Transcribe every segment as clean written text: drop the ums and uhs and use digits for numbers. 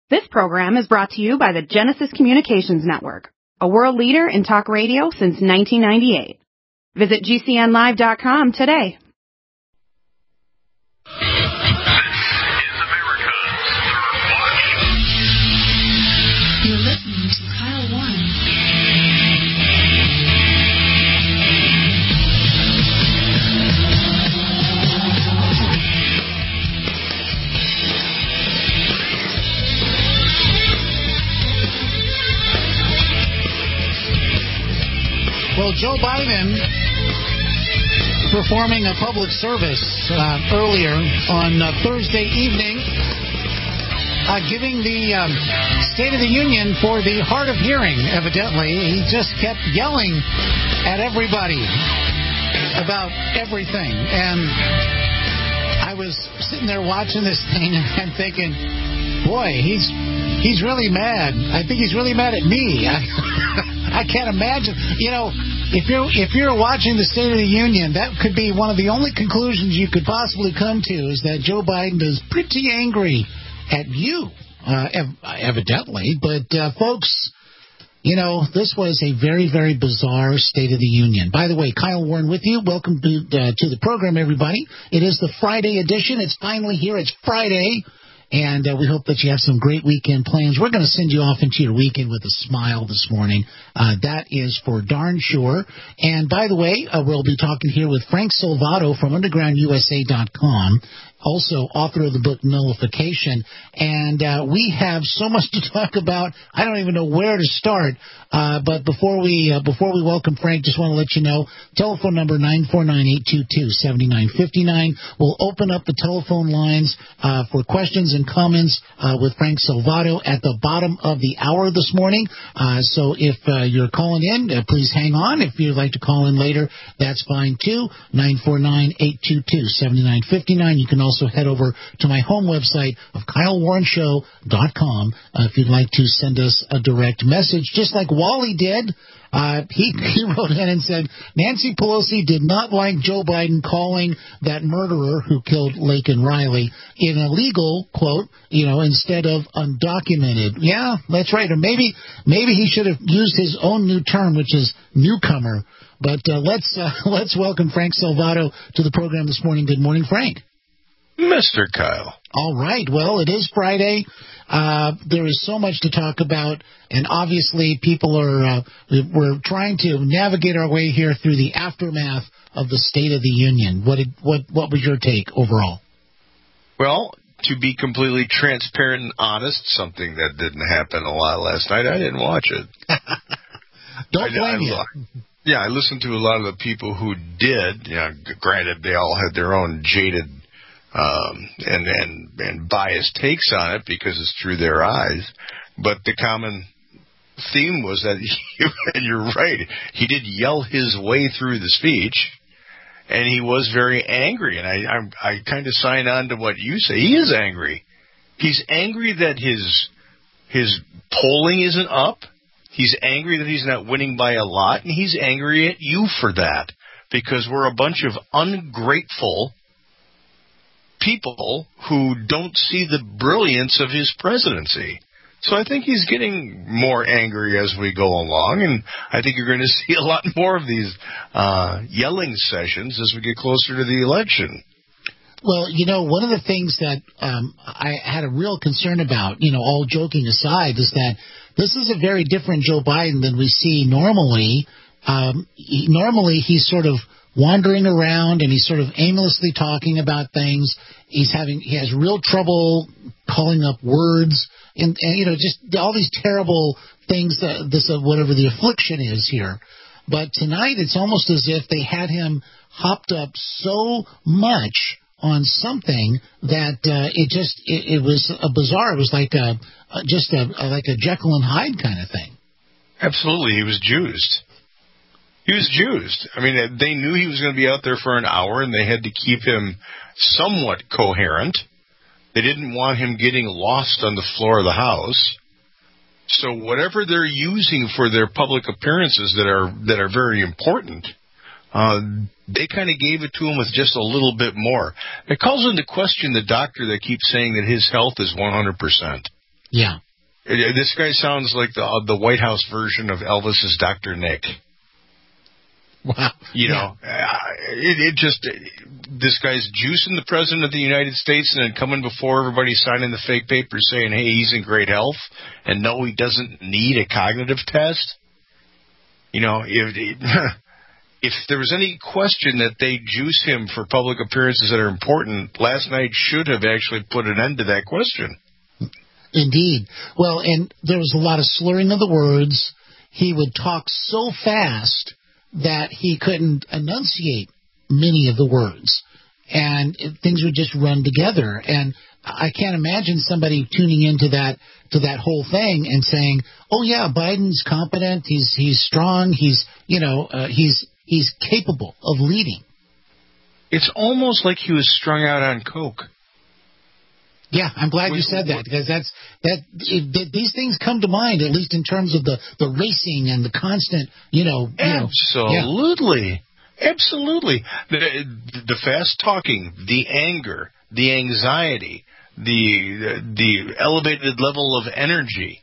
This program is brought to you by the Genesis Communications Network, a world leader in talk radio since 1998. Visit GCNlive.com today. You're listening to Kyle Warren. Well, Joe Biden performing a public service earlier on Thursday evening, giving the State of the Union for the hard of hearing, evidently. He just kept yelling at everybody about everything. And I was sitting there watching this thing and thinking, boy, he's really mad. I think he's really mad at me. I can't imagine. You know, if you're watching the State of the Union, that could be one of the only conclusions you could possibly come to, is that Joe Biden is pretty angry at you, evidently. But, folks, you know, this was a very, very bizarre State of the Union. By the way, Kyle Warren with you. Welcome to the program, everybody. It is the Friday edition. It's finally here. It's Friday. And we hope that you have some great weekend plans. We're going to send you off into your weekend with a smile this morning. That is for darn sure. And by the way, we'll be talking here with Frank Salvato from UndergroundUSA.com, also author of the book Nullification. And we have so much to talk about, I don't even know where to start. But before we welcome Frank, just want to let you know, telephone number 949-822-7959. We'll open up the telephone lines for questions and comments with Frank Salvato at the bottom of the hour this morning. So if you're calling in, please hang on. If you'd like to call in later, that's fine too. 949-822-7959. You can also head over to my home website of KyleWarrenShow.com if you'd like to send us a direct message, just like Wally did. He wrote in and said, Nancy Pelosi did not like Joe Biden calling that murderer who killed Laken Riley an illegal, quote, instead of undocumented. Yeah, that's right. Or maybe he should have used his own new term, which is newcomer. But let's welcome Frank Salvato to the program this morning. Good morning, Frank. Mr. Kyle. All right. Well, it is Friday. There is so much to talk about, and obviously people we're trying to navigate our way here through the aftermath of the State of the Union. What was your take overall? Well, to be completely transparent and honest, something that didn't happen a lot last night. I didn't watch it. Don't blame you. Yeah, I listened to a lot of the people who did. Granted, they all had their own jaded and biased takes on it because it's through their eyes. But the common theme was that, and you're right, he did yell his way through the speech, and he was very angry. And I kind of sign on to what you say. He is angry. He's angry that his polling isn't up. He's angry that he's not winning by a lot, and he's angry at you for that, because we're a bunch of ungrateful people who don't see the brilliance of his presidency. So I think he's getting more angry as we go along, and I think you're going to see a lot more of these yelling sessions as we get closer to the election. Well, one of the things that I had a real concern about, all joking aside, is that this is a very different Joe Biden than we see normally. Normally, he's sort of wandering around and he's sort of aimlessly talking about things. He has real trouble calling up words and just all these terrible things whatever the affliction is here. But tonight it's almost as if they had him hopped up so much on something that it was a bizarre. It was like a Jekyll and Hyde kind of thing. Absolutely, he was juiced. He was juiced. I mean, they knew he was going to be out there for an hour, and they had to keep him somewhat coherent. They didn't want him getting lost on the floor of the House. So whatever they're using for their public appearances that are very important, they kind of gave it to him with just a little bit more. It calls into question the doctor that keeps saying that his health is 100%. Yeah. This guy sounds like the White House version of Elvis's Dr. Nick. Wow. You know, this guy's juicing the President of the United States and then coming before everybody signing the fake papers saying, hey, he's in great health, and no, he doesn't need a cognitive test. You know, if there was any question that they juice him for public appearances that are important, last night should have actually put an end to that question. Indeed. Well, and there was a lot of slurring of the words. He would talk so fast that he couldn't enunciate many of the words, and things would just run together. And I can't imagine somebody tuning into that whole thing and saying, "Oh yeah, Biden's competent. He's strong. He's capable of leading." It's almost like he was strung out on coke. Yeah, I'm glad you said that, because these things come to mind, at least in terms of the racing and the constant, Absolutely. Absolutely. The fast talking, the anger, the anxiety, the elevated level of energy,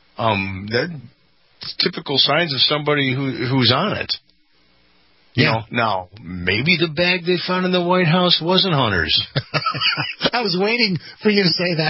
that's typical signs of somebody who's on it. You know, now, maybe the bag they found in the White House wasn't Hunter's. I was waiting for you to say that.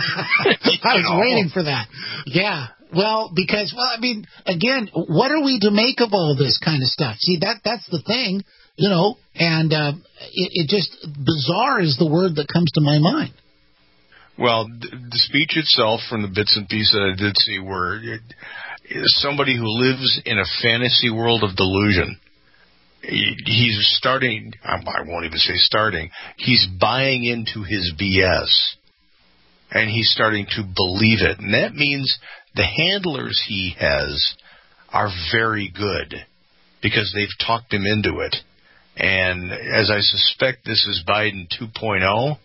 I was waiting for that. Yeah. Well, because, I mean, again, what are we to make of all this kind of stuff? See, that's the thing, and it just, bizarre is the word that comes to my mind. Well, the speech itself, from the bits and pieces that I did see, were somebody who lives in a fantasy world of delusion. He's starting, I won't even say starting, he's buying into his BS, and he's starting to believe it. And that means the handlers he has are very good, because they've talked him into it. And as I suspect this is Biden 2.0,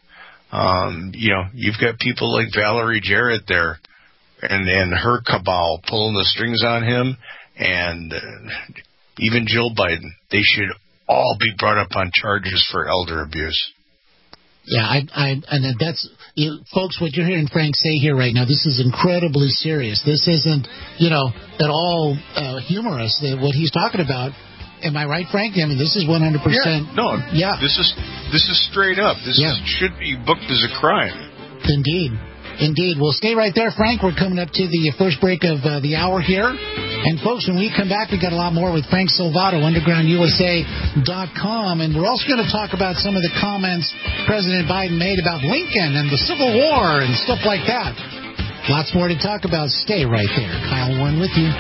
you've got people like Valerie Jarrett there and her cabal pulling the strings on him, and even Jill Biden. They should all be brought up on charges for elder abuse. Yeah, and that's, folks, what you're hearing Frank say here right now, this is incredibly serious. This isn't, at all humorous, what he's talking about. Am I right, Frank? I mean, this is 100%. Yeah, no. Yeah. This is straight up. This should be booked as a crime. Indeed. Well, stay right there, Frank. We're coming up to the first break of the hour here. And, folks, when we come back, we've got a lot more with Frank Salvato, UndergroundUSA.com. And we're also going to talk about some of the comments President Biden made about Lincoln and the Civil War and stuff like that. Lots more to talk about. Stay right there. Kyle Warren with you.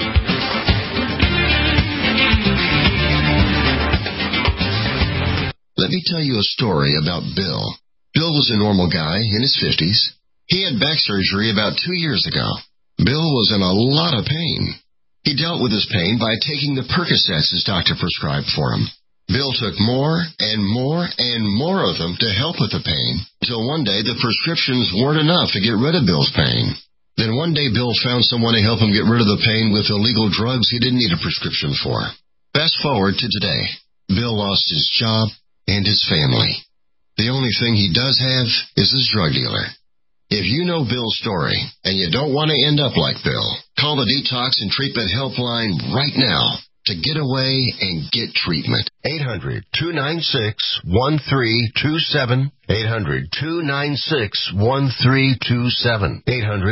Let me tell you a story about Bill. Bill was a normal guy in his 50s. He had back surgery about 2 years ago. Bill was in a lot of pain. He dealt with his pain by taking the Percocets his doctor prescribed for him. Bill took more and more and more of them to help with the pain, until one day the prescriptions weren't enough to get rid of Bill's pain. Then one day Bill found someone to help him get rid of the pain with illegal drugs he didn't need a prescription for. Fast forward to today. Bill lost his job and his family. The only thing he does have is his drug dealer. If you know Bill's story and you don't want to end up like Bill, call the Detox and Treatment Helpline right now to get away and get treatment. 800-296-1327. 800-296-1327.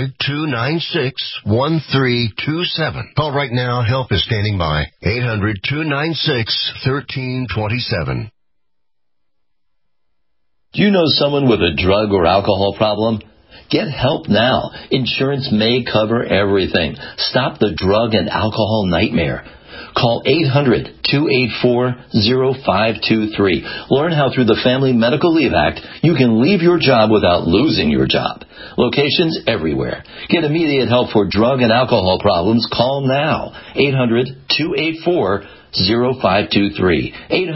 800-296-1327. Call right now. Help is standing by. 800-296-1327. Do you know someone with a drug or alcohol problem? Get help now. Insurance may cover everything. Stop the drug and alcohol nightmare. Call 800-284-0523. Learn how through the Family Medical Leave Act you can leave your job without losing your job. Locations everywhere. Get immediate help for drug and alcohol problems. Call now. 800-284-0523.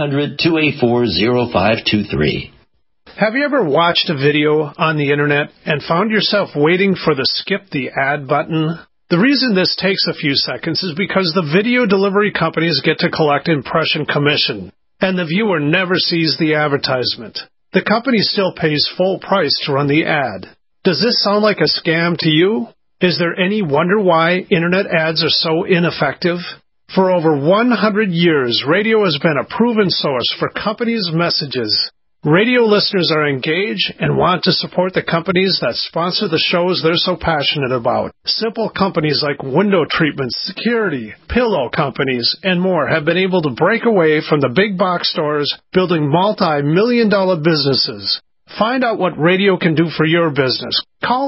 800-284-0523. Have you ever watched a video on the internet and found yourself waiting for the skip the ad button? The reason this takes a few seconds is because the video delivery companies get to collect impression commission, and the viewer never sees the advertisement. The company still pays full price to run the ad. Does this sound like a scam to you? Is there any wonder why Internet ads are so ineffective? For over 100 years, radio has been a proven source for companies' messages. Radio listeners are engaged and want to support the companies that sponsor the shows they're so passionate about. Simple companies like window treatments, security, pillow companies, and more have been able to break away from the big box stores, building multi-million-dollar businesses. Find out what radio can do for your business. Call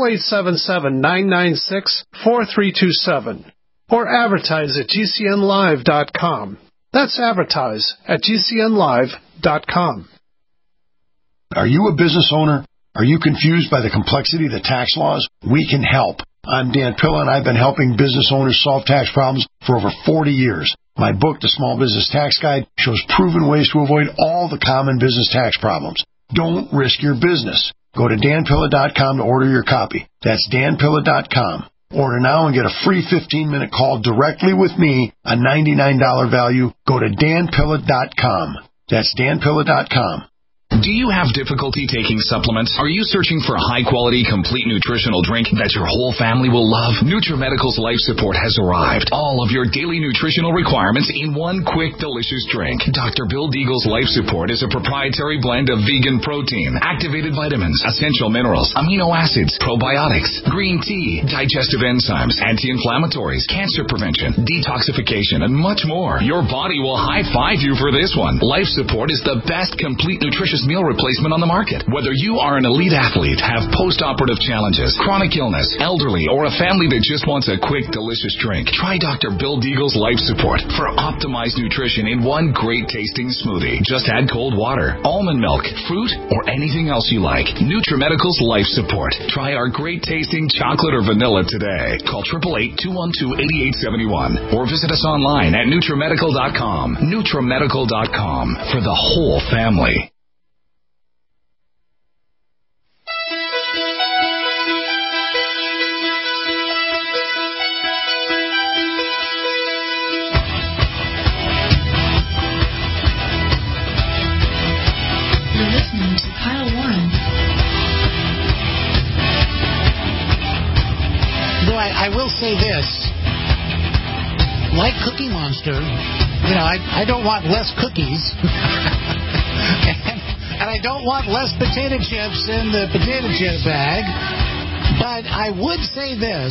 877-996-4327 or advertise at GCNlive.com. That's advertise at GCNlive.com. Are you a business owner? Are you confused by the complexity of the tax laws? We can help. I'm Dan Pilla, and I've been helping business owners solve tax problems for over 40 years. My book, The Small Business Tax Guide, shows proven ways to avoid all the common business tax problems. Don't risk your business. Go to danpilla.com to order your copy. That's danpilla.com. Order now and get a free 15-minute call directly with me, a $99 value. Go to danpilla.com. That's danpilla.com. Do you have difficulty taking supplements? Are you searching for a high-quality, complete nutritional drink that your whole family will love? NutriMedical's Life Support has arrived. All of your daily nutritional requirements in one quick, delicious drink. Dr. Bill Deagle's Life Support is a proprietary blend of vegan protein, activated vitamins, essential minerals, amino acids, probiotics, green tea, digestive enzymes, anti-inflammatories, cancer prevention, detoxification, and much more. Your body will high-five you for this one. Life Support is the best complete nutritious meal replacement on the market. Whether you are an elite athlete, have post-operative challenges, chronic illness, elderly, or a family that just wants a quick, delicious drink, try Dr. Bill Deagle's Life Support for optimized nutrition in one great-tasting smoothie. Just add cold water, almond milk, fruit, or anything else you like. NutriMedical's Life Support. Try our great-tasting chocolate or vanilla today. Call 888-212-8871 or visit us online at NutriMedical.com. NutriMedical.com for the whole family. I will say this, like Cookie Monster, I don't want less cookies, and I don't want less potato chips in the potato chip bag, but I would say this,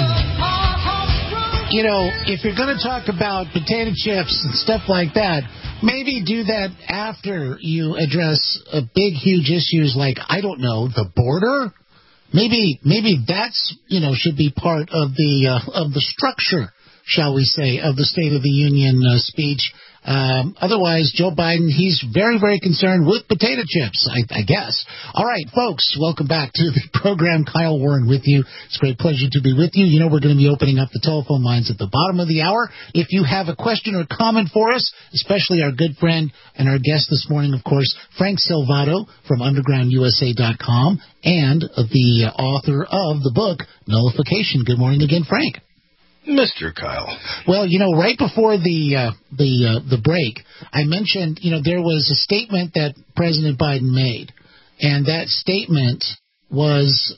if you're going to talk about potato chips and stuff like that, maybe do that after you address big, huge issues like, I don't know, the border. Maybe that's should be part of the structure, shall we say, of the State of the Union speech. Otherwise, Joe Biden, he's very, very concerned with potato chips, I guess. All right, folks, welcome back to the program. Kyle Warren with you. It's a great pleasure to be with you. We're going to be opening up the telephone lines at the bottom of the hour. If you have a question or comment for us, especially our good friend and our guest this morning, of course, Frank Salvato from UndergroundUSA.com and the author of the book, Nullification. Good morning again, Frank. Mr. Kyle. Well, right before the break, I mentioned, there was a statement that President Biden made, and that statement was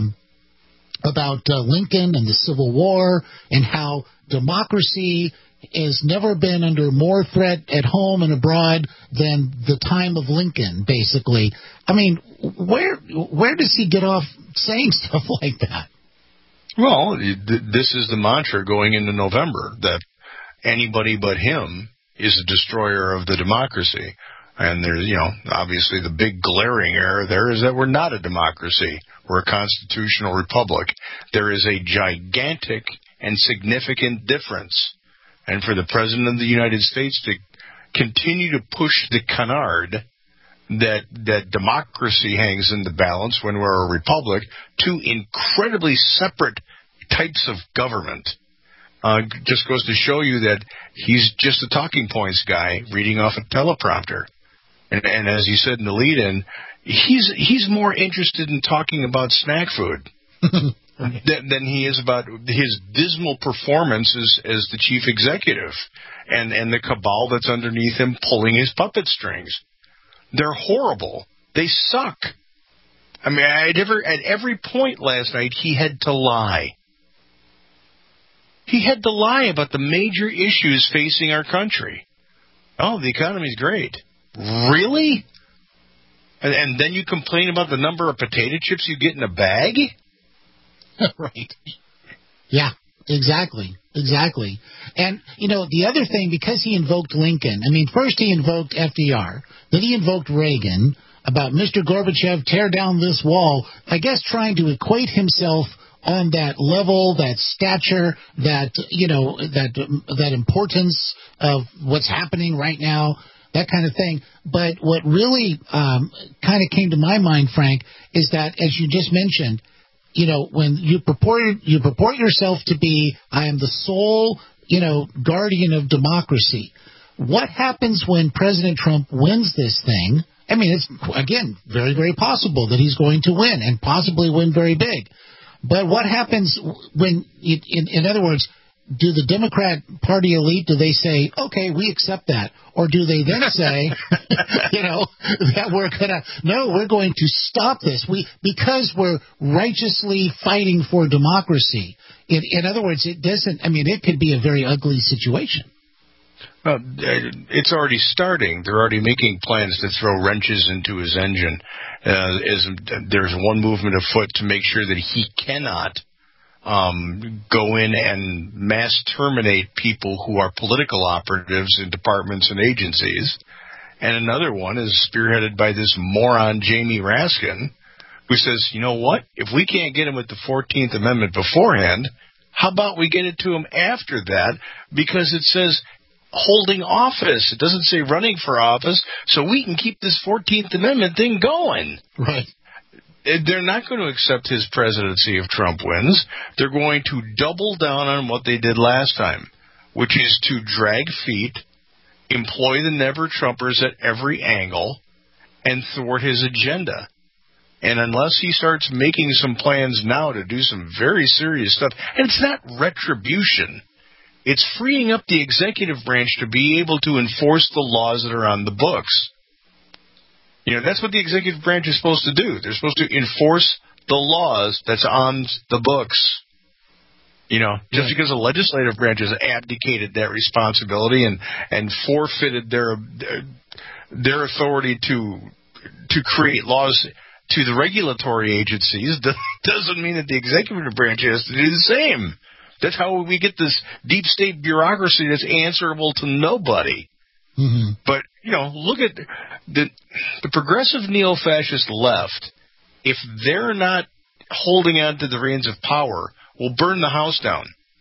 about Lincoln and the Civil War and how democracy has never been under more threat at home and abroad than the time of Lincoln, basically. I mean, where does he get off saying stuff like that? Well, this is the mantra going into November, that anybody but him is a destroyer of the democracy. And there's, obviously the big glaring error there is that we're not a democracy. We're a constitutional republic. There is a gigantic and significant difference. And for the President of the United States to continue to push the canard that democracy hangs in the balance when we're a republic, two incredibly separate types of government, just goes to show you that he's just a talking points guy reading off a teleprompter. And as you said in the lead-in, he's more interested in talking about snack food than he is about his dismal performance as the chief executive and the cabal that's underneath him pulling his puppet strings. They're horrible. They suck. I mean, at every point last night, he had to lie. He had to lie about the major issues facing our country. Oh, the economy's great. Really? And then you complain about the number of potato chips you get in a bag? Right. Yeah, exactly. And, the other thing, because he invoked Lincoln, first he invoked FDR, then he invoked Reagan about Mr. Gorbachev, tear down this wall, I guess trying to equate himself on that level, that stature, that importance of what's happening right now, that kind of thing. But what really kind of came to my mind, Frank, is that, as you just mentioned, when you purport yourself to be, I am the sole, guardian of democracy. What happens when President Trump wins this thing? It's, again, very, very possible that he's going to win and possibly win very big. But what happens when, in other words, do the Democrat Party elite, do they say, okay, we accept that? Or do they then say, that we're going to stop this because we're righteously fighting for democracy? In other words, it could be a very ugly situation. Well, it's already starting. They're already making plans to throw wrenches into his engine. There's one movement afoot to make sure that he cannot go in and mass terminate people who are political operatives in departments and agencies. And another one is spearheaded by this moron, Jamie Raskin, who says, you know what? If we can't get him with the 14th Amendment beforehand, how about we get it to him after that? Because it says holding office. It doesn't say running for office, so we can keep this 14th Amendment thing going. Right. They're not going to accept his presidency if Trump wins. They're going to double down on what they did last time, which is to drag feet, employ the never-Trumpers at every angle, and thwart his agenda. And unless he starts making some plans now to do some very serious stuff, and it's not retribution, it's freeing up the executive branch to be able to enforce the laws that are on the books. That's what the executive branch is supposed to do. They're supposed to enforce the laws that's on the books. Just because the legislative branch has abdicated that responsibility and forfeited their authority to create laws to the regulatory agencies doesn't mean that the executive branch has to do the same. That's how we get this deep state bureaucracy that's answerable to nobody. Mm-hmm. But, look at the progressive neo-fascist left. If they're not holding on to the reins of power, will burn the house down.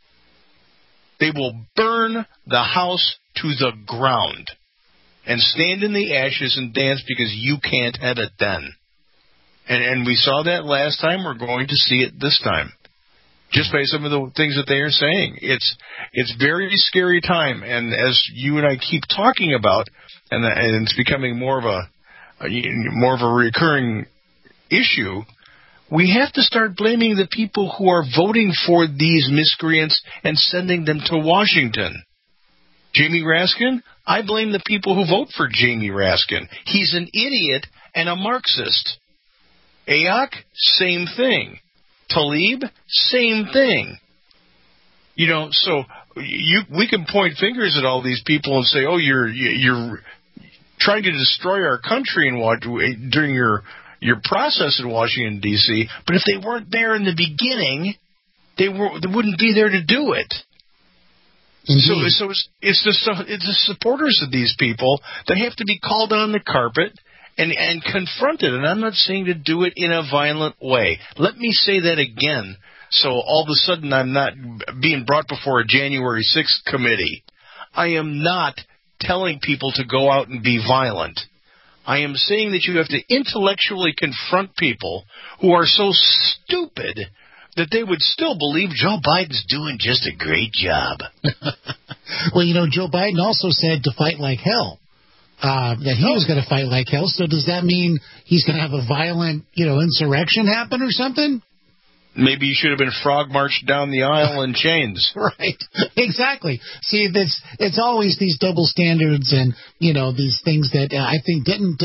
They will burn the house to the ground and stand in the ashes and dance because you can't have it then. And we saw that last time. We're going to see it this time. Just by some of the things that they are saying. It's very scary time, and as you and I keep talking about, and it's becoming more of a recurring issue, we have to start blaming the people who are voting for these miscreants and sending them to Washington. Jamie Raskin? I blame the people who vote for Jamie Raskin. He's an idiot and a Marxist. Ayok? Same thing. Tlaib, same thing. So we can point fingers at all these people and say, "Oh, you're trying to destroy our country during your process in Washington D.C." But if they weren't there in the beginning, they wouldn't be there to do it. Mm-hmm. So it's the supporters of these people that have to be called on the carpet and confronted. And I'm not saying to do it in a violent way. Let me say that again, so all of a sudden I'm not being brought before a January 6th committee. I am not telling people to go out and be violent. I am saying that you have to intellectually confront people who are so stupid that they would still believe Joe Biden's doing just a great job. Well, Joe Biden also said to fight like hell. That he was going to fight like hell. So does that mean he's going to have a violent, insurrection happen or something? Maybe you should have been frog marched down the aisle in chains. Right. Exactly. See, it's always these double standards and, these things that I think didn't,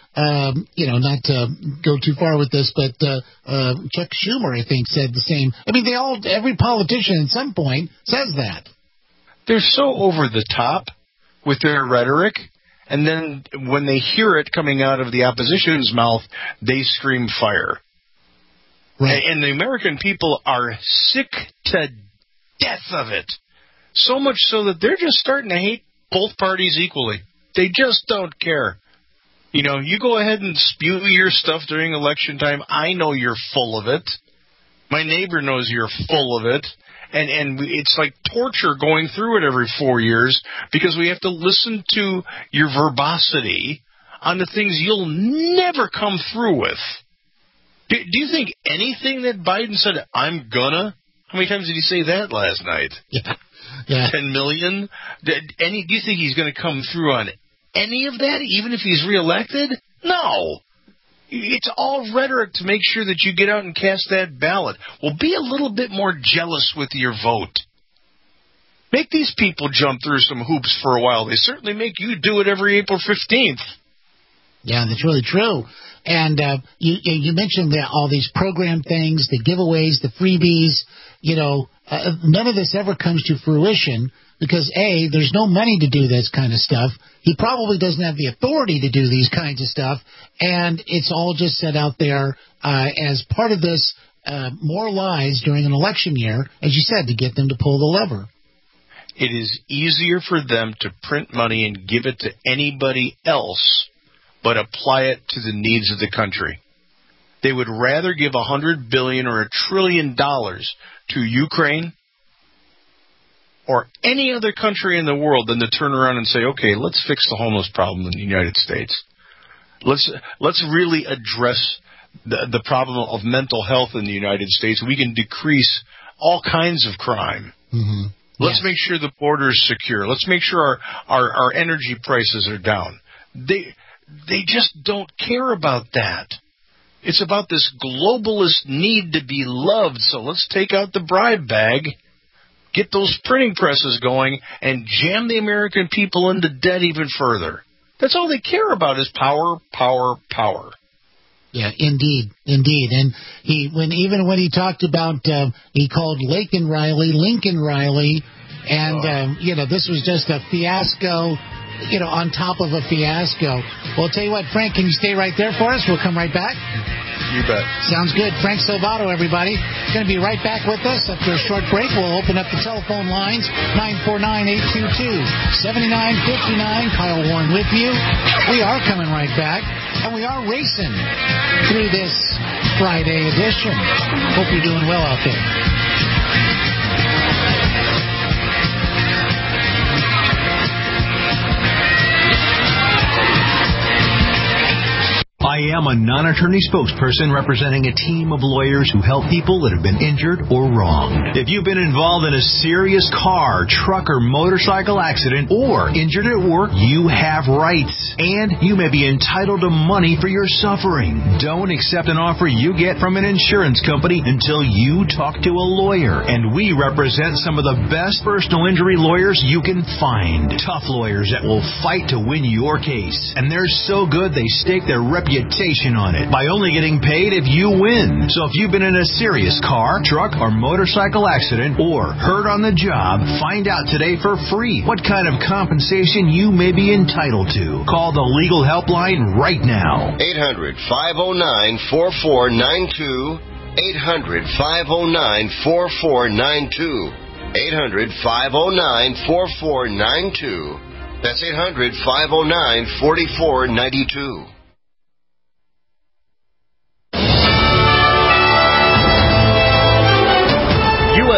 not to go too far with this, but Chuck Schumer, I think, said the same. I mean, every politician at some point says that. They're so over the top with their rhetoric, and then when they hear it coming out of the opposition's mouth, they scream fire. Right. And the American people are sick to death of it. So much so that they're just starting to hate both parties equally. They just don't care. You go ahead and spew your stuff during election time. I know you're full of it. My neighbor knows you're full of it. And it's like torture going through it every 4 years because we have to listen to your verbosity on the things you'll never come through with. Do you think anything that Biden said, I'm gonna? How many times did he say that last night? Yeah. 10 million? Do you think he's going to come through on any of that, even if he's reelected? No. It's all rhetoric to make sure that you get out and cast that ballot. Well, be a little bit more jealous with your vote. Make these people jump through some hoops for a while. They certainly make you do it every April 15th. Yeah, that's really true. And you mentioned all these program things, the giveaways, the freebies. None of this ever comes to fruition because, A, there's no money to do this kind of stuff. He probably doesn't have the authority to do these kinds of stuff. And it's all just set out there as part of this more lies during an election year, as you said, to get them to pull the lever. It is easier for them to print money and give it to anybody else but apply it to the needs of the country. They would rather give $100 billion or $1 trillion to Ukraine or any other country in the world than to turn around and say, okay, let's fix the homeless problem in the United States. Let's really address the problem of mental health in the United States. We can decrease all kinds of crime. Mm-hmm. Let's make sure the border is secure. Let's make sure our energy prices are down. They just don't care about that. It's about this globalist need to be loved. So let's take out the bribe bag, get those printing presses going, and jam the American people into debt even further. That's all they care about is power, power, power. Yeah, indeed. And when he talked about, he called Lincoln Riley, and this was just a fiasco. On top of a fiasco. Well, I'll tell you what, Frank, can you stay right there for us? We'll come right back. You bet. Sounds good. Frank Salvato, everybody. Going to be right back with us. After a short break, we'll open up the telephone lines, 949-822-7959. Kyle Warren with you. We are coming right back, and we are racing through this Friday edition. Hope you're doing well out there. I am a non-attorney spokesperson representing a team of lawyers who help people that have been injured or wronged. If you've been involved in a serious car, truck, or motorcycle accident or injured at work, you have rights, and you may be entitled to money for your suffering. Don't accept an offer you get from an insurance company until you talk to a lawyer, and we represent some of the best personal injury lawyers you can find. Tough lawyers that will fight to win your case, and they're so good they stake their reputation on it by only getting paid if you win. So if you've been in a serious car, truck, or motorcycle accident or hurt on the job, find out today for free what kind of compensation you may be entitled to. Call the legal helpline right now. 800-509-4492. 800-509-4492. 800-509-4492. That's 800-509-4492.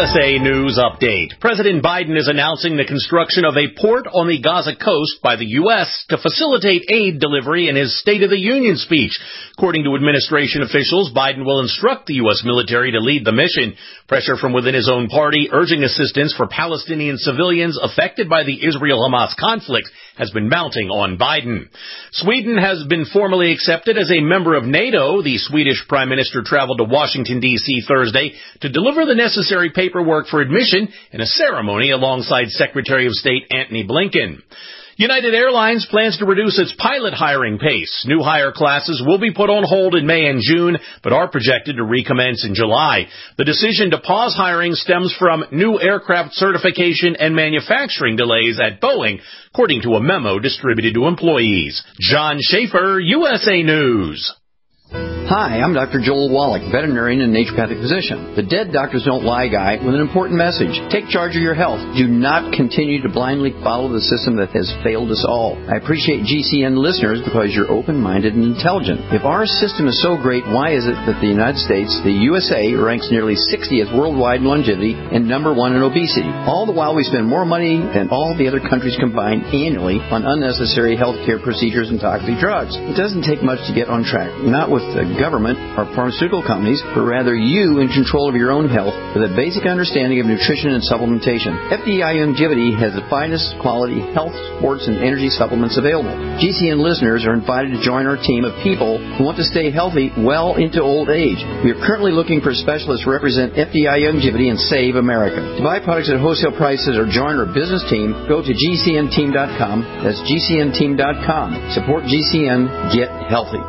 USA News Update. President Biden is announcing the construction of a port on the Gaza coast by the U.S. to facilitate aid delivery in his State of the Union speech. According to administration officials, Biden will instruct the U.S. military to lead the mission. Pressure from within his own party urging assistance for Palestinian civilians affected by the Israel-Hamas conflict has been mounting on Biden. Sweden has been formally accepted as a member of NATO. The Swedish Prime Minister traveled to Washington, D.C. Thursday to deliver the necessary paperwork for admission in a ceremony alongside Secretary of State Antony Blinken. United Airlines plans to reduce its pilot hiring pace. New hire classes will be put on hold in May and June, but are projected to recommence in July. The decision to pause hiring stems from new aircraft certification and manufacturing delays at Boeing, according to a memo distributed to employees. John Schaefer, USA News. Hi, I'm Dr. Joel Wallach, veterinarian and naturopathic physician. The Dead Doctors Don't Lie guy with an important message. Take charge of your health. Do not continue to blindly follow the system that has failed us all. I appreciate GCN listeners because you're open-minded and intelligent. If our system is so great, why is it that the United States, the USA, ranks nearly 60th worldwide in longevity and number 1 in obesity? All the while we spend more money than all the other countries combined annually on unnecessary healthcare procedures and toxic drugs. It doesn't take much to get on track. Not with the government or pharmaceutical companies, but rather you in control of your own health with a basic understanding of nutrition and supplementation. FDI Longevity has the finest quality health, sports, and energy supplements available. GCN listeners are invited to join our team of people who want to stay healthy well into old age. We are currently looking for specialists to represent FDI Longevity and Save America. To buy products at wholesale prices or join our business team, go to GCNteam.com. That's GCNteam.com. Support GCN. Get healthy.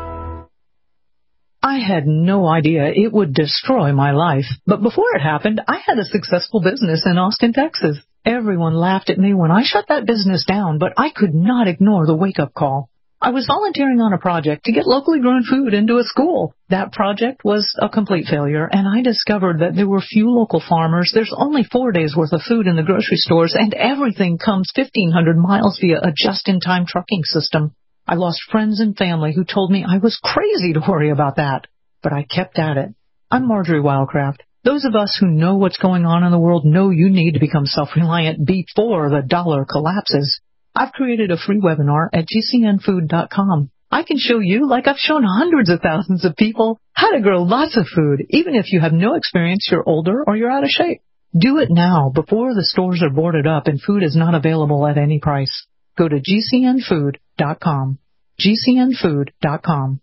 I had no idea it would destroy my life. But before it happened, I had a successful business in Austin, Texas. Everyone laughed at me when I shut that business down, but I could not ignore the wake-up call. I was volunteering on a project to get locally grown food into a school. That project was a complete failure, and I discovered that there were few local farmers. There's only 4 days' worth of food in the grocery stores, and everything comes 1,500 miles via a just-in-time trucking system. I lost friends and family who told me I was crazy to worry about that. But I kept at it. I'm Marjorie Wildcraft. Those of us who know what's going on in the world know you need to become self-reliant before the dollar collapses. I've created a free webinar at GCNfood.com. I can show you, like I've shown hundreds of thousands of people, how to grow lots of food, even if you have no experience, you're older, or you're out of shape. Do it now before the stores are boarded up and food is not available at any price. Go to GCNfood.com. GCNfood.com.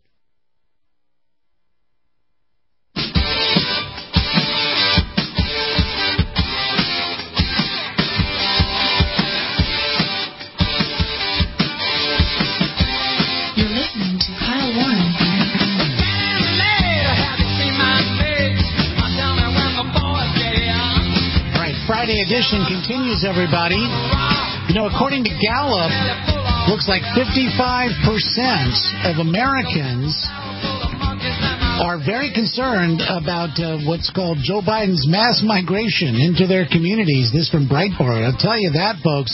You're listening to Kyle Warren. All right, Friday edition continues, everybody. You know, according to Gallup, looks like 55% of Americans are very concerned about what's called Joe Biden's mass migration into their communities. This from Breitbart. I'll tell you that, folks.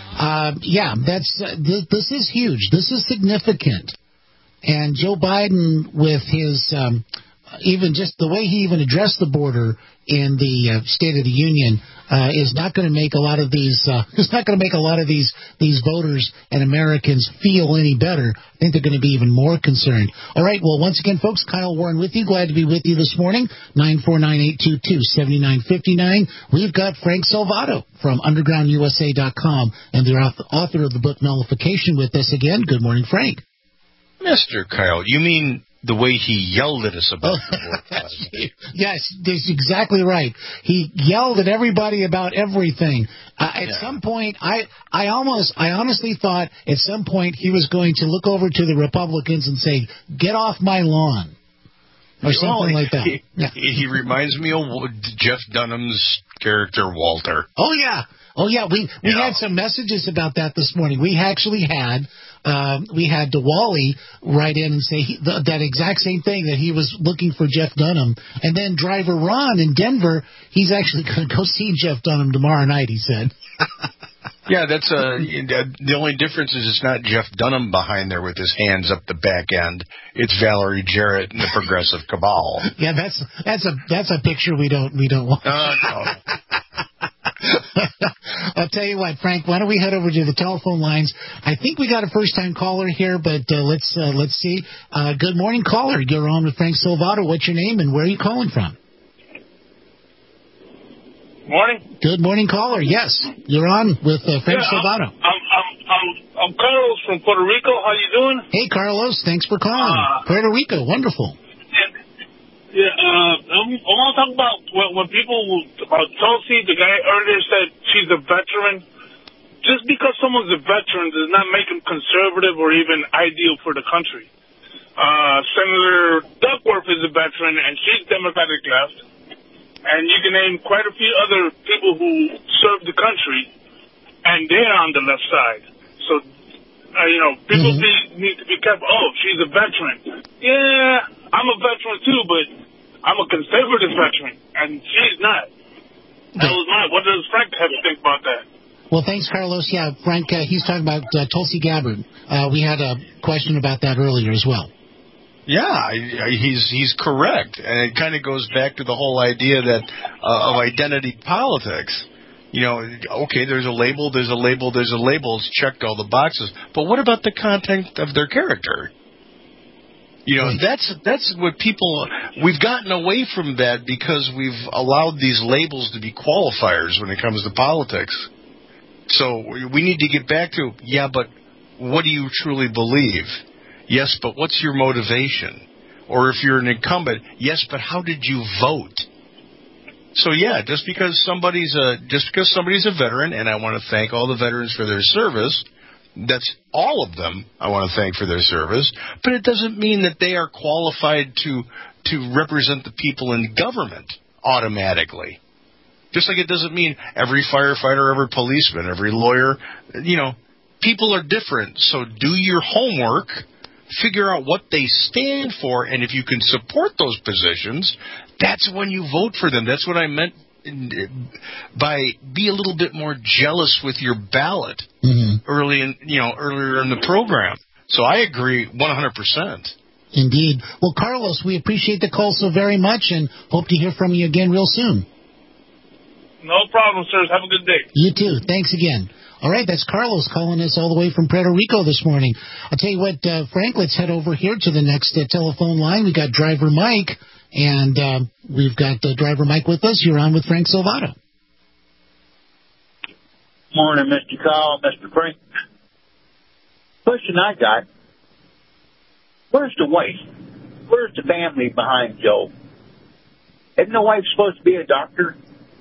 This is huge. This is significant. And Joe Biden, with his even just the way he even addressed the border in the State of the Union, is not going to make a lot of these. It's not going to make a lot of these voters and Americans feel any better. I think they're going to be even more concerned. All right. Well, once again, folks, Kyle Warren with you. Glad to be with you this morning. 949-822-7959. We've got Frank Salvato from UndergroundUSA.com and the author of the book Nullification with us again. Good morning, Frank. Mr. Kyle, you mean the way he yelled at us about the board? Yes, that's exactly right. He yelled at everybody about everything. At some point, I honestly thought at some point he was going to look over to the Republicans and say, "Get off my lawn," or something like that. He reminds me of Jeff Dunham's character Walter. Oh yeah. We had some messages about that this morning. We actually had DeWally write in and say that exact same thing, that he was looking for Jeff Dunham. And then driver Ron in Denver, he's actually going to go see Jeff Dunham tomorrow night, he said. Yeah, that's the only difference is it's not Jeff Dunham behind there with his hands up the back end. It's Valerie Jarrett and the Progressive Cabal. Yeah, that's a picture we don't want. No. I'll tell you what, Frank, why don't we head over to the telephone lines? I think we got a first-time caller here, but let's see. Good morning, caller. You're on with Frank Salvato. What's your name and where are you calling from? Morning. Good morning, caller. Yes, you're on with Frank Salvato. I'm Carlos from Puerto Rico. How you doing? Hey, Carlos. Thanks for calling. Puerto Rico. Wonderful. Yeah, I want to talk about when people, about Tulsi, the guy earlier said she's a veteran. Just because someone's a veteran does not make them conservative or even ideal for the country. Senator Duckworth is a veteran, and she's Democratic left. And you can name quite a few other people who served the country, and they're on the left side. So, people need to be careful. Oh, she's a veteran. Yeah, I'm a veteran too, but I'm a conservative veteran, and she's not. What does Frank have to think about that? Well, thanks, Carlos. Yeah, Frank, he's talking about Tulsi Gabbard. We had a question about that earlier as well. Yeah, he's correct, and it kind of goes back to the whole idea that of identity politics. Okay, there's a label. It's checked all the boxes. But what about the content of their character? That's what people. We've gotten away from that because we've allowed these labels to be qualifiers when it comes to politics. So we need to get back to, but what do you truly believe? Yes, but what's your motivation? Or if you're an incumbent, yes, but how did you vote? So just because somebody's a veteran, and I want to thank all the veterans for their service, that's all of them I want to thank for their service, but it doesn't mean that they are qualified to represent the people in government automatically. Just like it doesn't mean every firefighter, every policeman, every lawyer, people are different. So do your homework. Figure out what they stand for, and if you can support those positions, that's when you vote for them. That's what I meant by be a little bit more jealous with your ballot earlier in the program. So I agree 100%. Indeed. Well, Carlos, we appreciate the call so very much, and hope to hear from you again real soon. No problem, sirs. Have a good day. You too. Thanks again. All right, that's Carlos calling us all the way from Puerto Rico this morning. I'll tell you what, Frank, let's head over here to the next telephone line. We got Driver Mike, and we've got Driver Mike with us. You're on with Frank Salvato. Morning, Mr. Kyle, Mr. Frank. Question I got, where's the wife? Where's the family behind Joe? Isn't the wife supposed to be a doctor?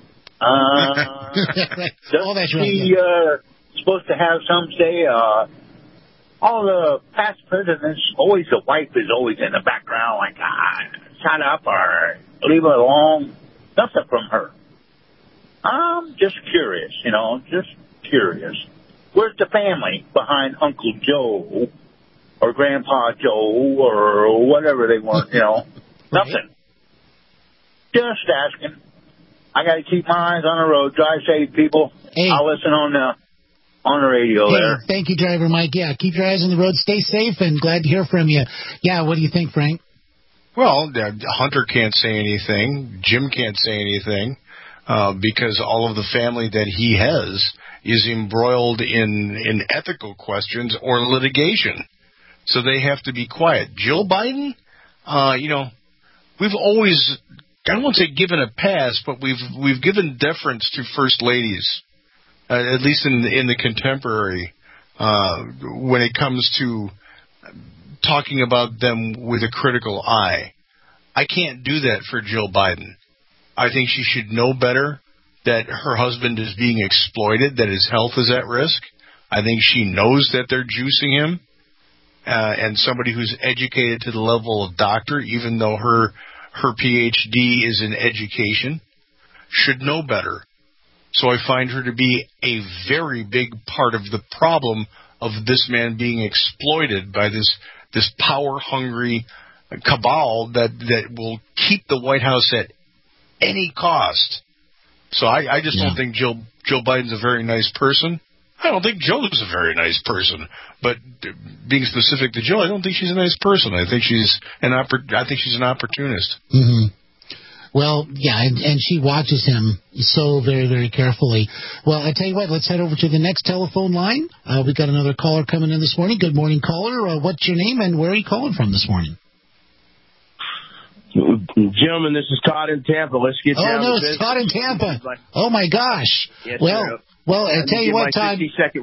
Doesn't she supposed to have some say? All the past presidents, always the wife is always in the background, like, shut up or leave her alone. Nothing from her. I'm just curious, just curious. Where's the family behind Uncle Joe or Grandpa Joe or whatever they want, Nothing. Just asking. I got to keep my eyes on the road. Drive safe, people. Hey. I'll listen on the radio there. Thank you, Driver Mike. Yeah, keep your eyes on the road. Stay safe, and glad to hear from you. Yeah, what do you think, Frank? Well, Hunter can't say anything. Jim can't say anything because all of the family that he has is embroiled in ethical questions or litigation. So they have to be quiet. Jill Biden, we've always... I won't say given a pass, but we've given deference to first ladies, at least in the contemporary, when it comes to talking about them with a critical eye. I can't do that for Jill Biden. I think she should know better that her husband is being exploited, that his health is at risk. I think she knows that they're juicing him, and somebody who's educated to the level of doctor, even though her PhD is in education, should know better. So I find her to be a very big part of the problem of this man being exploited by this power-hungry cabal that will keep the White House at any cost. So I just don't think Joe Biden's a very nice person. I don't think Joe's a very nice person. But being specific to Joe, I don't think she's a nice person. I think she's an opportunist. Mm-hmm. Well, yeah, and she watches him so very, very carefully. Well, I tell you what, let's head over to the next telephone line. We got another caller coming in this morning. Good morning, caller. What's your name and where are you calling from this morning? Gentlemen, this is Todd in Tampa. Let's get down to business. Oh, no, it's Todd in Tampa. Oh, my gosh. Yes, well, sir. Well, I tell you what, Todd.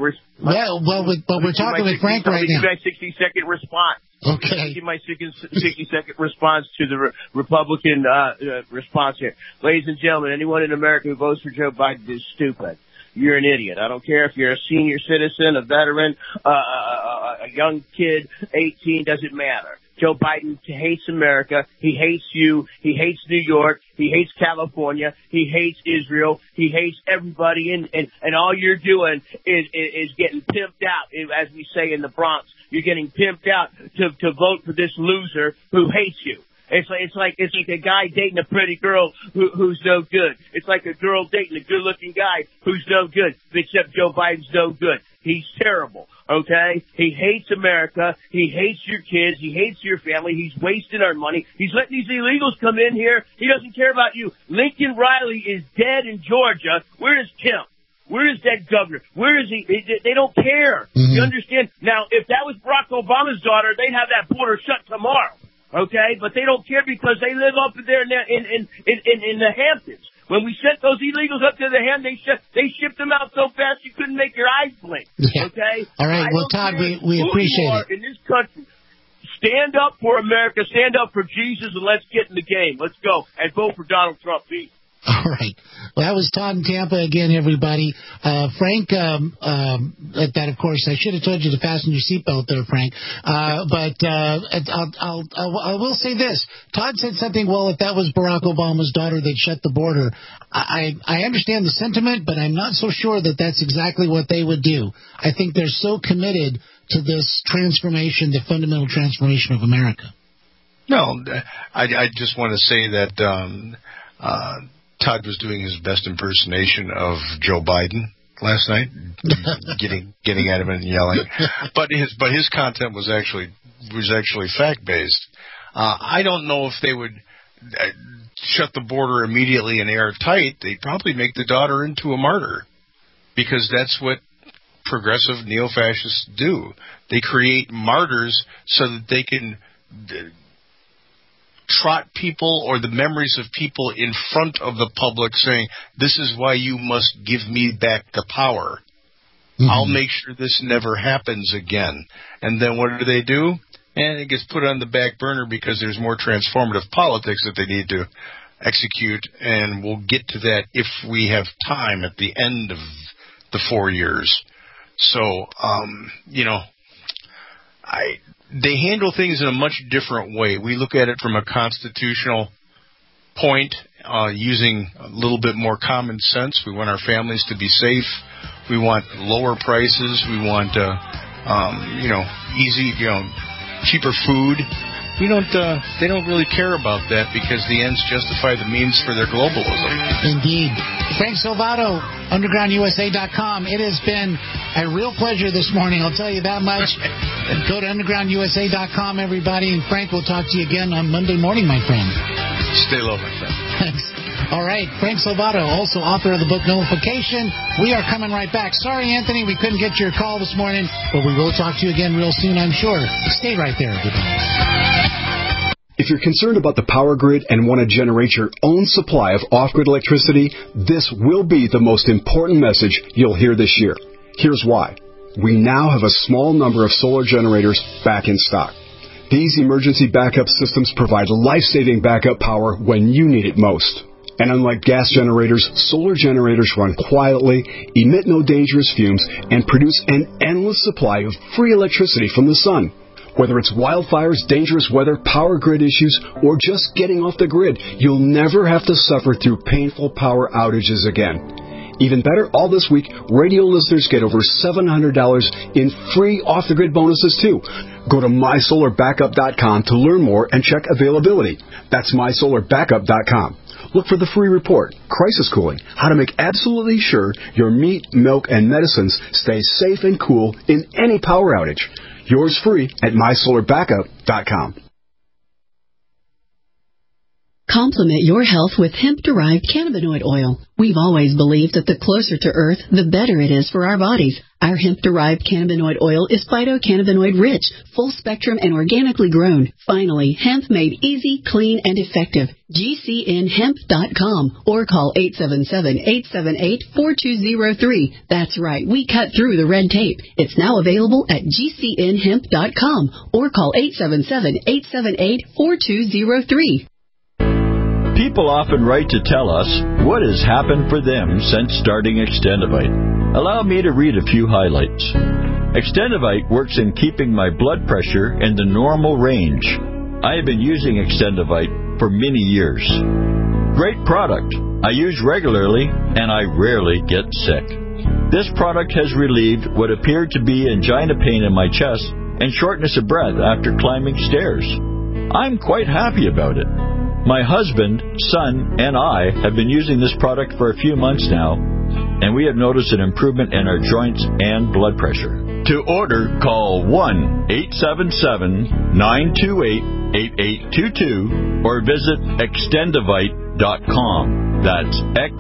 But we're talking with Frank right now. Give my 60-second response. Okay. Give my 60-second response to the Republican response here. Ladies and gentlemen, anyone in America who votes for Joe Biden is stupid. You're an idiot. I don't care if you're a senior citizen, a veteran, a young kid, 18, doesn't matter. Joe Biden hates America. He hates you. He hates New York. He hates California. He hates Israel. He hates everybody. And all you're doing is getting pimped out, as we say in the Bronx. You're getting pimped out to vote for this loser who hates you. It's like a guy dating a pretty girl who's no good. It's like a girl dating a good-looking guy who's no good, except Joe Biden's no good. He's terrible, okay? He hates America. He hates your kids. He hates your family. He's wasting our money. He's letting these illegals come in here. He doesn't care about you. Lincoln Riley is dead in Georgia. Where is Kemp? Where is that governor? Where is he? They don't care. Mm-hmm. You understand? Now, if that was Barack Obama's daughter, they'd have that border shut tomorrow. Okay, but they don't care because they live up there in the Hamptons. When we sent those illegals up to the Hamptons, they shipped them out so fast you couldn't make your eyes blink. Yeah. Okay. All right. Well, Todd, we appreciate it. In this country, stand up for America, stand up for Jesus, and let's get in the game. Let's go and vote for Donald Trump. Peace. All right. Well, that was Todd in Tampa again, everybody. Frank, that of course, I should have told you to fasten your seatbelt there, Frank. But I will say this. Todd said something, well, if that was Barack Obama's daughter, they'd shut the border. I understand the sentiment, but I'm not so sure that that's exactly what they would do. I think they're so committed to this transformation, the fundamental transformation of America. No, I just want to say that Todd was doing his best impersonation of Joe Biden last night, getting at him and yelling. But his content was actually fact based. I don't know if they would shut the border immediately and airtight. They'd probably make the daughter into a martyr, because that's what progressive neo-fascists do. They create martyrs so that they can trot people or the memories of people in front of the public saying, this is why you must give me back the power. Mm-hmm. I'll make sure this never happens again. And then what do? And it gets put on the back burner because there's more transformative politics that they need to execute, and we'll get to that if we have time at the end of the 4 years. So, they handle things in a much different way. We look at it from a constitutional point, using a little bit more common sense. We want our families to be safe. We want lower prices. We want, easy, cheaper food. They don't really care about that because the ends justify the means for their globalism. Indeed. Frank Salvato, UndergroundUSA.com. It has been a real pleasure this morning, I'll tell you that much. Go to UndergroundUSA.com, everybody, and Frank, will talk to you again on Monday morning, my friend. Stay low, my friend. Thanks. All right, Frank Salvato, also author of the book Nullification. We are coming right back. Sorry, Anthony, we couldn't get your call this morning, but we will talk to you again real soon, I'm sure. Stay right there, everybody. If you're concerned about the power grid and want to generate your own supply of off-grid electricity, this will be the most important message you'll hear this year. Here's why. We now have a small number of solar generators back in stock. These emergency backup systems provide life-saving backup power when you need it most. And unlike gas generators, solar generators run quietly, emit no dangerous fumes, and produce an endless supply of free electricity from the sun. Whether it's wildfires, dangerous weather, power grid issues, or just getting off the grid, you'll never have to suffer through painful power outages again. Even better, all this week, radio listeners get over $700 in free off-the-grid bonuses, too. Go to MySolarBackup.com to learn more and check availability. That's MySolarBackup.com. Look for the free report, Crisis Cooling, how to make absolutely sure your meat, milk, and medicines stay safe and cool in any power outage. Yours free at MySolarBackup.com. Complement your health with hemp-derived cannabinoid oil. We've always believed that the closer to Earth, the better it is for our bodies. Our hemp-derived cannabinoid oil is phytocannabinoid rich, full spectrum, and organically grown. Finally, hemp made easy, clean, and effective. GCNhemp.com or call 877-878-4203. That's right, we cut through the red tape. It's now available at GCNhemp.com or call 877-878-4203. People often write to tell us what has happened for them since starting Extendivite. Allow me to read a few highlights. Extendivite works in keeping my blood pressure in the normal range. I have been using Extendivite for many years. Great product. I use regularly and I rarely get sick. This product has relieved what appeared to be angina pain in my chest and shortness of breath after climbing stairs. I'm quite happy about it. My husband, son, and I have been using this product for a few months now, and we have noticed an improvement in our joints and blood pressure. To order, call 1-877-928-8822 or visit Extendivite.com. That's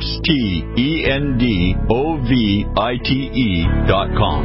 XTENDOVITE.com.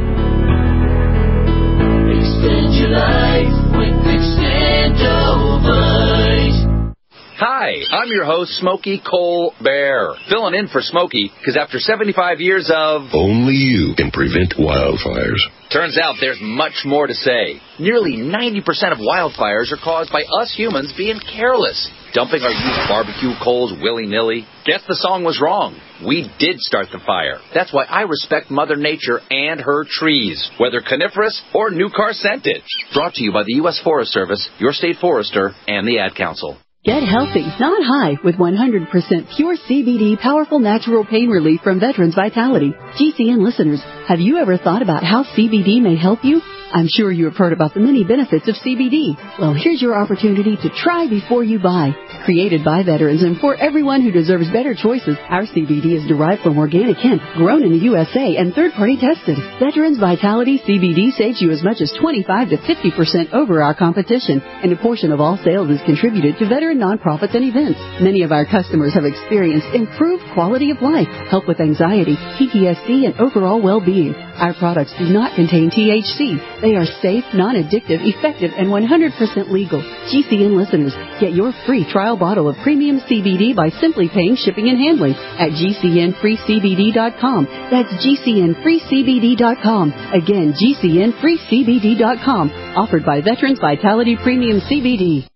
Extend your life with Extendivite. Hi, I'm your host, Smokey Colbert, filling in for Smokey, because after 75 years of... Only you can prevent wildfires. Turns out there's much more to say. Nearly 90% of wildfires are caused by us humans being careless, dumping our used barbecue coals willy-nilly. Guess the song was wrong. We did start the fire. That's why I respect Mother Nature and her trees, whether coniferous or new car scented. Brought to you by the U.S. Forest Service, your state forester, and the Ad Council. Get healthy, not high, with 100% pure CBD powerful natural pain relief from Veterans Vitality. GCN listeners, have you ever thought about how CBD may help you? I'm sure you have heard about the many benefits of CBD. Well, here's your opportunity to try before you buy. Created by veterans and for everyone who deserves better choices, our CBD is derived from organic hemp, grown in the USA, and third-party tested. Veterans Vitality CBD saves you as much as 25 to 50% over our competition, and a portion of all sales is contributed to veteran nonprofits and events. Many of our customers have experienced improved quality of life, help with anxiety, PTSD, and overall well-being. Our products do not contain THC. They are safe, non-addictive, effective, and 100% legal. GCN listeners, get your free trial bottle of premium CBD by simply paying shipping and handling at GCNFreeCBD.com. That's GCNFreeCBD.com. Again, GCNFreeCBD.com. Offered by Veterans Vitality Premium CBD.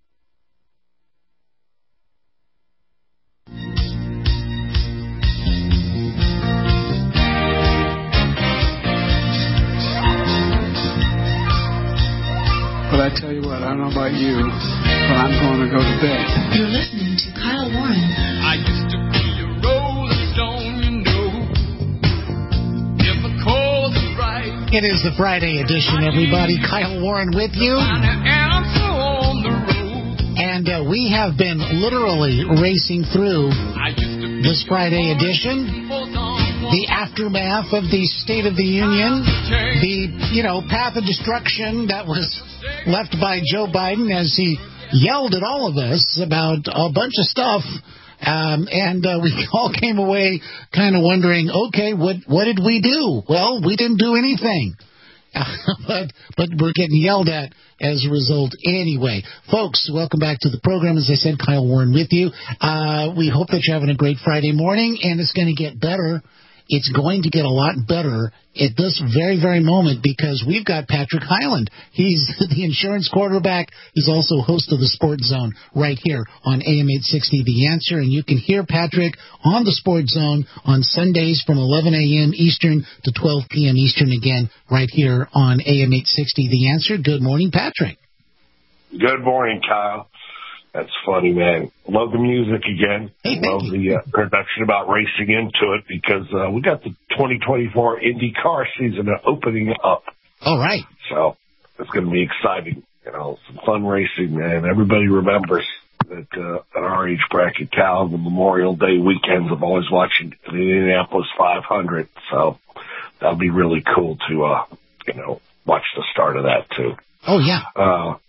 But I tell you what, I don't know about you, but I'm going to go to bed. You're listening to Kyle Warren. I used to be a rolling stone, you know. If the cause is right. It is the Friday edition, everybody. Kyle Warren with you. And we have been literally racing through this Friday edition. The aftermath of the State of the Union, the, path of destruction that was left by Joe Biden as he yelled at all of us about a bunch of stuff. And we all came away kind of wondering, okay, what did we do? Well, we didn't do anything. but we're getting yelled at as a result anyway. Folks, welcome back to the program. As I said, Kyle Warren with you. We hope that you're having a great Friday morning, and it's going to get better. It's going to get a lot better at this very, very moment because we've got Patrick Hyland. He's the insurance quarterback. He's also host of the Sports Zone right here on AM 860 The Answer. And you can hear Patrick on the Sports Zone on Sundays from 11 a.m. Eastern to 12 p.m. Eastern again right here on AM 860 The Answer. Good morning, Patrick. Good morning, Kyle. That's funny, man. Love the music again. Love the production about racing into it because we got the 2024 IndyCar season opening up. All right. So it's going to be exciting. Some fun racing, man. Everybody remembers that at our age bracket, Cal, the Memorial Day weekends, I'm always watching the Indianapolis 500. So that'll be really cool to, watch the start of that, too. Oh, yeah.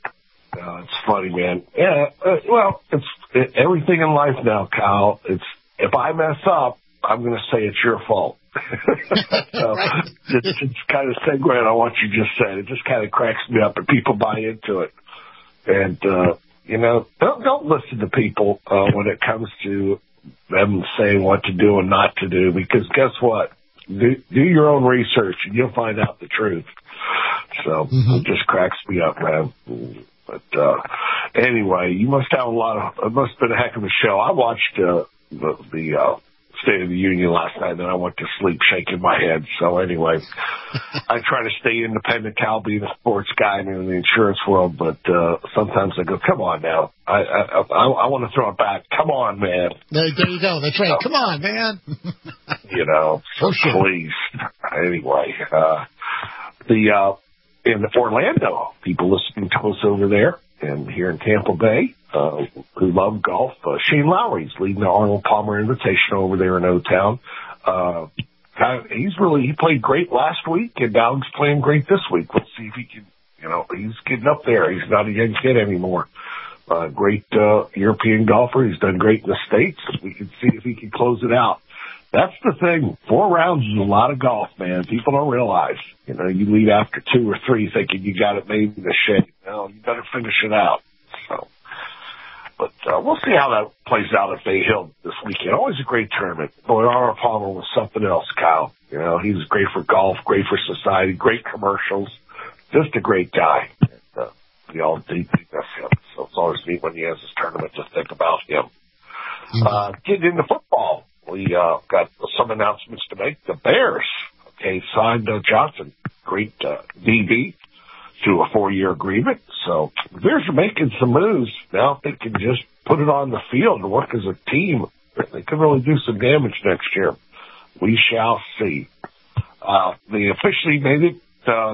It's funny, man. Yeah, well, it's everything in life now, Kyle. It's if I mess up, I'm going to say it's your fault. So it's kind of segue on what you just said. It just kind of cracks me up, and people buy into it. And don't listen to people when it comes to them saying what to do and not to do, because guess what? Do your own research, and you'll find out the truth. So it just cracks me up, man. But anyway, you must have it must have been a heck of a show. I watched the State of the Union last night, and then I went to sleep shaking my head. So anyway, I try to stay independent, Cal, being a sports guy and in the insurance world, but sometimes I go, come on now. I want to throw it back. Come on, man. There you go. That's right. Come on, man. Please. Anyway, in Orlando, people listening to us over there and here in Tampa Bay who love golf, Shane Lowry's leading the Arnold Palmer Invitational over there in O-Town. He played great last week, and now he's playing great this week. Let's see if he can, he's getting up there. He's not a young kid anymore. Great European golfer. He's done great in the States. We can see if he can close it out. That's the thing. 4 rounds is a lot of golf, man. People don't realize. You lead after 2 or 3 thinking you got it made in the shade. No, you better finish it out. So, but we'll see how that plays out at Bay Hill this weekend. Always a great tournament. Boy, Arnold Palmer was something else, Kyle. He was great for golf, great for society, great commercials. Just a great guy. And, we all deeply miss him. So it's always neat when he has his tournament to think about him. Getting into football. We got some announcements to make. The Bears, signed Johnson, great DB, to a 4-year agreement. So the Bears are making some moves. Now if they can just put it on the field and work as a team, they could really do some damage next year. We shall see. They officially made it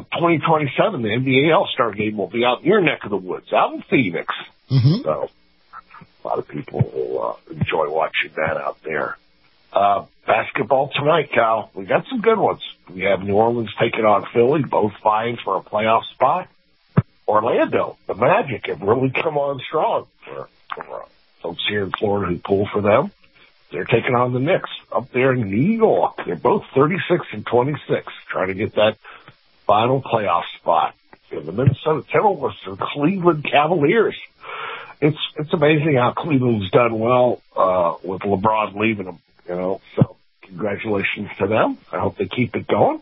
2027. The NBA All-Star Game will be out in your neck of the woods, out in Phoenix. So a lot of people will enjoy watching that out there. Basketball tonight, Cal. We got some good ones. We have New Orleans taking on Philly, both vying for a playoff spot. Orlando, the Magic, have really come on strong for folks here in Florida who pull for them. They're taking on the Knicks up there in New York. They're both 36 and 26, trying to get that final playoff spot. And the Minnesota Timberwolves and Cleveland Cavaliers. It's amazing how Cleveland's done well with LeBron leaving them. So congratulations to them. I hope they keep it going.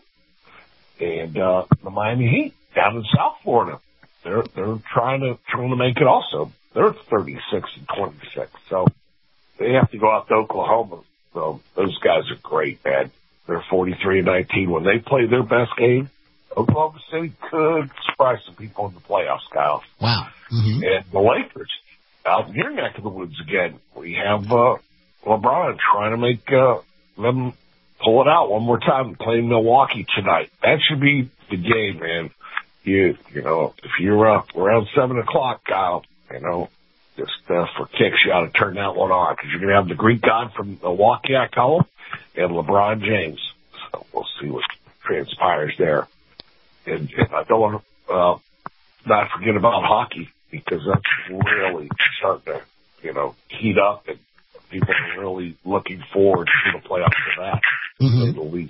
And the Miami Heat down in South Florida, they're trying to make it also. They're 36 and 26, so they have to go out to Oklahoma. So those guys are great, man. They're 43 and 19. When they play their best game, Oklahoma City could surprise some people in the playoffs, Kyle. Wow. And the Lakers out in your neck of the woods again. We have LeBron trying to make them pull it out one more time and play Milwaukee tonight. That should be the game, man. If you're around 7 o'clock, Kyle, just for kicks, you ought to turn that one on because you're going to have the Greek god from Milwaukee, I call him, and LeBron James. So we'll see what transpires there. And I don't want to not forget about hockey because that's really starting to, heat up and people are really looking forward to the playoffs for that, to say the least.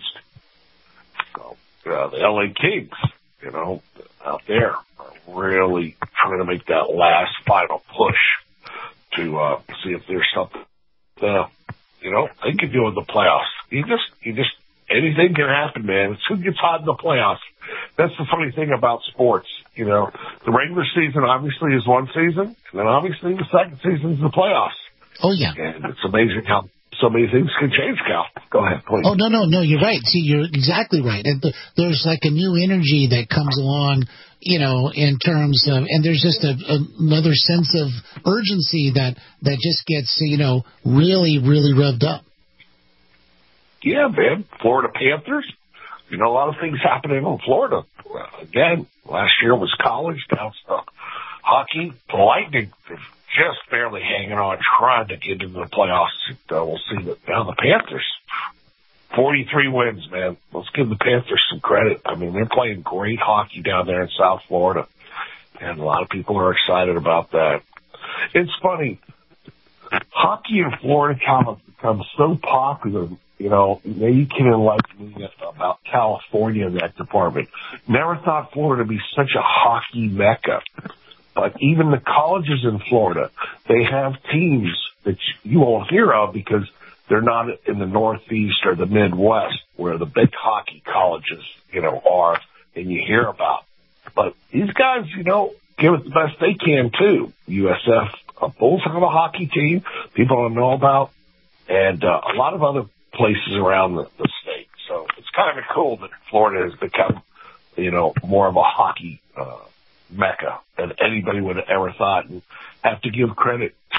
So, the LA Kings, out there are really trying to make that last final push to see if there's something, they can do in the playoffs. You just, anything can happen, man. It's who gets hot in the playoffs. That's the funny thing about sports. The regular season obviously is one season, and then obviously the second season is the playoffs. Oh, yeah. And it's amazing how so many things can change, Cal. Go ahead, please. Oh, no, you're right. See, you're exactly right. And there's like a new energy that comes along, in terms of, and there's just another sense of urgency that just gets, really, really revved up. Yeah, man. Florida Panthers. A lot of things happening in Florida. Again, last year was college. Now it's hockey. The Lightning just barely hanging on, trying to get into the playoffs. We'll see that now the Panthers, 43 wins, man. Let's give the Panthers some credit. I mean, they're playing great hockey down there in South Florida. And a lot of people are excited about that. It's funny. Hockey in Florida has become so popular. You know, maybe you can enlighten me about California in that department. Never thought Florida would be such a hockey mecca. But even the colleges in Florida, they have teams that you won't hear of because they're not in the Northeast or the Midwest where the big hockey colleges, you know, are and you hear about. But these guys, you know, give it the best they can too. USF Bulls have a hockey team people don't know about, and a lot of other places around the state. So it's kind of cool that Florida has become, you know, more of a hockey mecca than anybody would have ever thought. And have to give credit to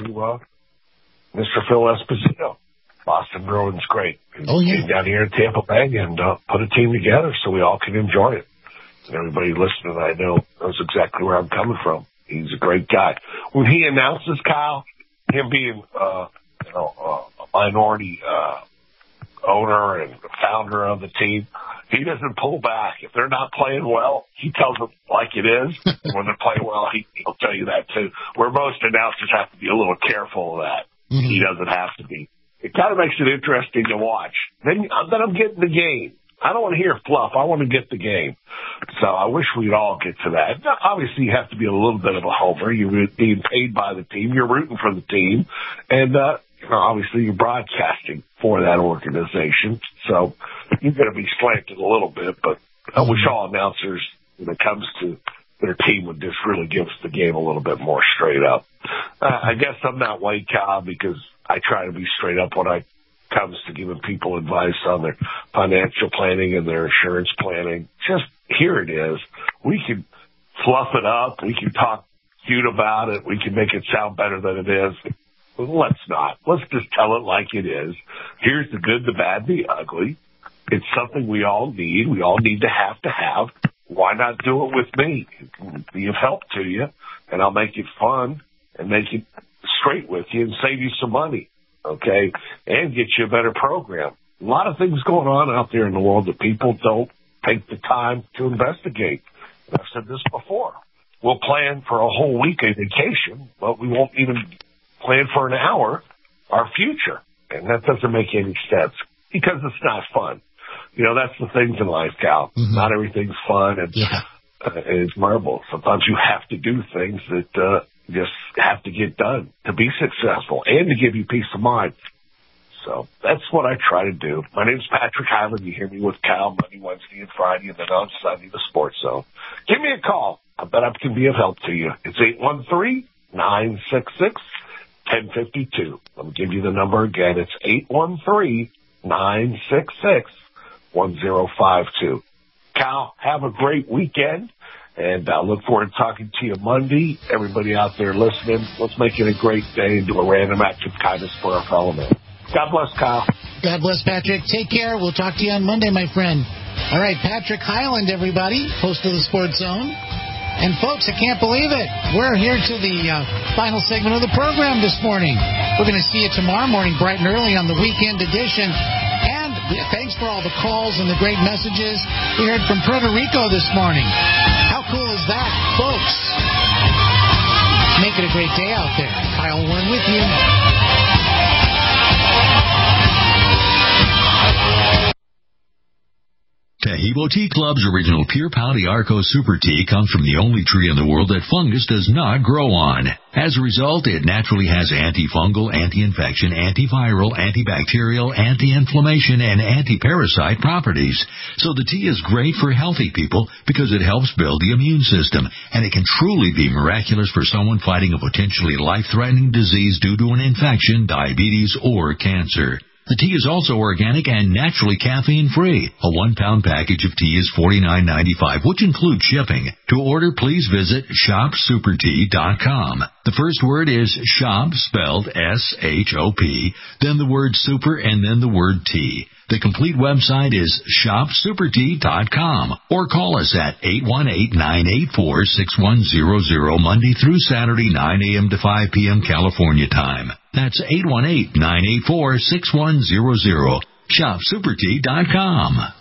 Mr. Phil Esposito. Boston Bruins great. He came down here in Tampa Bay and put a team together so we all can enjoy it. And everybody listening, I know, knows exactly where I'm coming from. He's a great guy. When he announces, Kyle, him being a minority owner and founder of the team, he doesn't pull back. If they're not playing well, he tells them like it is. When they're playing well, he'll tell you that too. Where most announcers have to be a little careful of that. Mm-hmm. He doesn't have to be. It kind of makes it interesting to watch. Then I'm getting the game. I don't want to hear fluff. I want to get the game. So I wish we'd all get to that. Now, obviously, you have to be a little bit of a homer. You're being paid by the team. You're rooting for the team. And, obviously, you're broadcasting for that organization. So you're going to be slanted a little bit. But I wish all announcers, when it comes to their team, would just really give us the game a little bit more straight up. I guess I'm that way, Kyle, because I try to be straight up when I comes to giving people advice on their financial planning and their insurance planning. Just here it is. We can fluff it up. We can talk cute about it. We can make it sound better than it is. Let's not. Let's just tell it like it is. Here's the good, the bad, the ugly. It's something we all need. We all need to have. Why not do it with me? It can be of help to you, and I'll make it fun and make it straight with you and save you some money. Okay, and get you a better program. A lot of things going on out there in the world that people don't take the time to investigate. And I've said this before. We'll plan for a whole week of vacation, but we won't even plan for an hour our future. And that doesn't make any sense because it's not fun. You know, that's the things in life, Cal. Mm-hmm. Not everything's fun and it's marble. Sometimes you have to do things that just have to get done to be successful and to give you peace of mind. So that's what I try to do. My name's Patrick Hyland. You hear me with Cal Monday, Wednesday, and Friday, and then on Sunday, the Sports Zone. Give me a call. I bet I can be of help to you. It's 813-966-1052. Let me give you the number again. It's 813-966-1052. Cal, have a great weekend. And I look forward to talking to you Monday. Everybody out there listening, let's make it a great day and do a random act of kindness for our fellow man. God bless, Kyle. God bless, Patrick. Take care. We'll talk to you on Monday, my friend. All right, Patrick Hyland, everybody, host of the Sports Zone. And, folks, I can't believe it. We're here to the final segment of the program this morning. We're going to see you tomorrow morning, bright and early on the weekend edition. And thanks for all the calls and the great messages. We heard from Puerto Rico this morning. How cool is that, folks? Make it a great day out there. Kyle Warren with you. Taheebo Tea Club's original Pure Pau d'Arco Super Tea comes from the only tree in the world that fungus does not grow on. As a result, it naturally has antifungal, anti-infection, antiviral, antibacterial, anti-inflammation, and anti-parasite properties. So the tea is great for healthy people because it helps build the immune system, and it can truly be miraculous for someone fighting a potentially life-threatening disease due to an infection, diabetes, or cancer. The tea is also organic and naturally caffeine-free. A 1-pound package of tea is $49.95, which includes shipping. To order, please visit shopsupertea.com. The first word is shop, spelled S-H-O-P, then the word super, and then the word tea. The complete website is shopsupertea.com, or call us at 818-984-6100 Monday through Saturday, 9 a.m. to 5 p.m. California time. That's 818-984-6100. Shopsupertea.com.